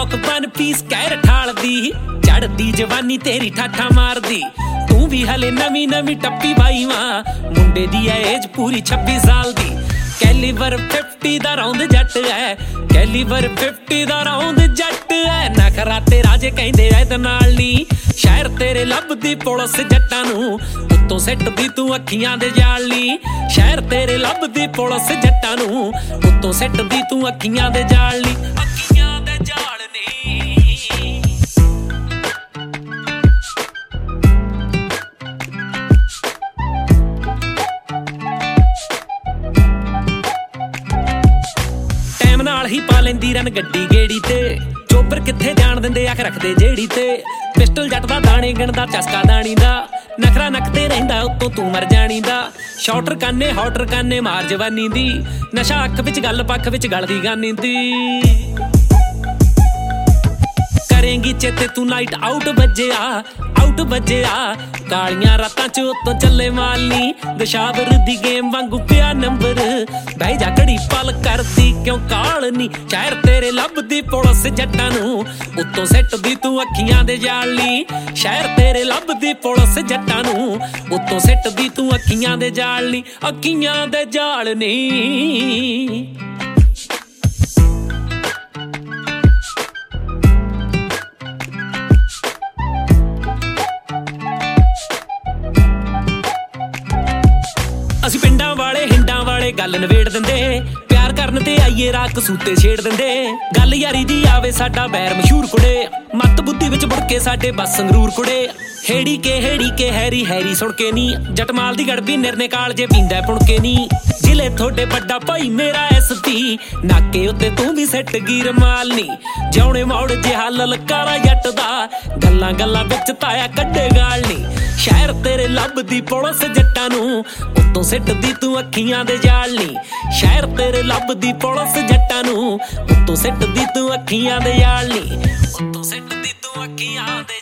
रात one piece कैर ठालदी चढ़दी जवानी तेरी ठाठा मारदी तू भी हले नवी नवी टप्पी बाई मां मुंडे दी एज पूरी 26 साल दी कैलीवर 50 दा रौंद जट है कैलीवर 50 दा रौंद जट है नखरा तेरा जे कहंदे ऐद नाल नी शहर तेरे लभदी पुलिस जट्टां नूं उत्तों सिटदी तू अखियां दे जाल नी शहर तेरे लभदी पुलिस जट्टां नूं उत्तों सिटदी तू अखियां दे जाल नी अखियां दे जाल नी ही पा लेंदी रन गड्डी गेड़ी ते चोपर किथे जान दिंदे अख रखदे जेड़ी ते पिस्टल जट दा दाणे गिणदा चस्का दाणी दा नखरा नखते रहिंदा उत्तों तू मर जानी दा शॉटर काने मार जवानी दी नशा अख विच गल पख विच गलदी गानी दी करेंगी चेते तू नाइट आउट बज्जिया कालियां रातां च उत्तों चले मालनी दशावर दी गेम वांगू पिया नंबर बह जा घड़ी पल करदी क्यों कालनी शहर तेरे लभदी पुलिस जट्टां नूं उत्तों सिटदी तू अखियां दे जालनी शहर तेरे लभदी पुलिस जट्टां नूं उत्तों सिटदी तू अखियां दे जालनी अखियां दे जालनी ਅਸੀਂ ਪਿੰਡਾਂ ਵਾਲੇ ਹਿੰਡਾਂ ਵਾਲੇ ਗੱਲ ਨਵੇੜ ਦਿੰਦੇ ਪਿਆਰ ਕਰਨ ਤੇ ਆਈਏ ਰਾਤ ਕਸੂਤੇ ਛੇੜ ਦਿੰਦੇ ਗੱਲ ਯਾਰੀ ਦੀ ਆਵੇ ਸਾਡਾ ਬੈਰ ਮਸ਼ਹੂਰ ਕੁੜੇ ਮੱਤ ਬੁੱਧੀ ਵਿੱਚ ਮੁੜ ਕੇ ਸਾਡੇ ਬਸ ਸੰਗਰੂਰ ਕੁੜੇ ਹੇੜੀ ਕੇ ਹੈਰੀ ਸੁਣ ਕੇ ਨੀ ਜਟਮਾਲ ਦੀ ਗੜਬੀ ਨਿਰਨੇ ਕਾਲ ਜੇ ਪੀਂਦਾ ਪੁਣ ਕੇ ਨੀ ਜ਼ਿਲੇ ਤੁਹਾਡੇ ਵੱਡਾ ਭਾਈ ਮੇਰਾ ਐਸਪੀ ਨਾਕੇ ਉੱਤੇ ਤੂੰ ਵੀ ਸੈੱਟ ਗੀਰ ਮਾਲਨੀ ਜਿਉਣੇ ਮੌੜ ਜਿਹਾ ਲਲਕਾਰਾ ਜੱਟ ਦਾ ਗੱਲਾਂ ਵਿੱਚ ਤਾਇਆ ਕੱਢੇ ਗਾਲ ਨੀ ਸ਼ਹਿਰ ਤੇਰੇ ਲੱਭਦੀ ਪੁਲਿਸ ਜੱਟਾਂ ਨੂੰ ਉੱਤੋਂ ਸਿੱਟਦੀ ਤੂੰ ਅੱਖੀਆਂ ਦੇ ਜਾਲ ਨੀ ਸ਼ਹਿਰ ਤੇਰੇ ਲੱਭਦੀ ਪੁਲਿਸ ਜੱਟਾਂ ਨੂੰ ਉੱਤੋਂ ਸਿੱਟਦੀ ਤੂੰ ਅੱਖੀਆਂ ਦੇ ਜਾਲ ਨੀ ਉੱਤੋਂ ਸਿੱਟਦੀ ਤੂੰ ਅੱਖੀਆਂ ਦੇ